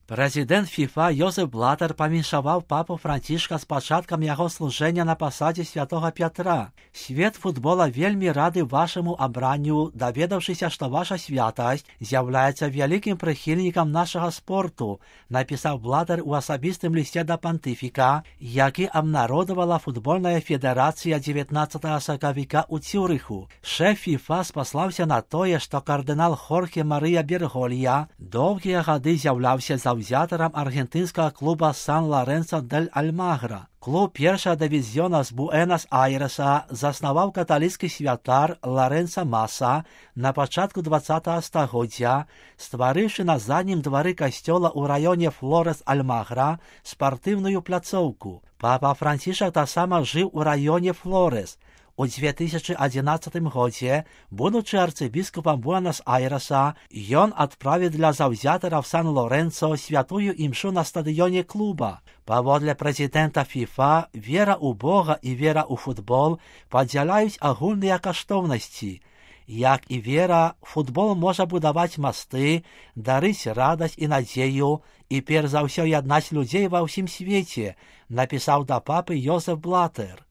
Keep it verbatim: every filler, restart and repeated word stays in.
Прэзідэнт ФІФА Йозеф Блатер павіншаваў папу Францішка з пачаткам яго служэння на пасадзе святога Пятра. Свет футбола вельмі рады вашаму абранню, даведаўшыся, што ваша святасць з'яўляецца вялікім прыхільнікам нашага спорту, напісаў Блатер у асабістым лісце да пантыфіка, які абнародавала футбольная федэрацыя дзевятнаццатага сакавіка ў Цюрыху. Шэф ФІФА спаслаўся на тое, што кардынал Хорхе Марыя Берголья доўгія гады з'яўляўся за заўзятарам аргентынскага клуба Сан-Лоренцо дель Альмагра. Клуб першага дывізіёна з Буэнас-Айрэса заснаваў каталіцкі святар Лоренцо Маса на пачатку дваццатага стагоддзя, стварыўшы на заднім двары касцёла ў раёне Флорес-Альмагра спартыўную пляцоўку. Папа Францішак таксама жыў у раёне Флорес. У дзве тысячы адзінаццатым годзе, будучы арцыбіскупам Буэнас-Айрэса, ён адправіў для заўзятараў Сан-Лоренцо святую імшу на стадыёне клуба. Паводле прэзідэнта ФІФА, вера ў Бога і вера ў футбол падзяляюць агульныя каштоўнасці. Як і вера, футбол можа будаваць масты, дарыць радасць і надзею і перш за ўсё яднаць людзей ва ўсім свеце, напісаў да папы Йозеф Блатер.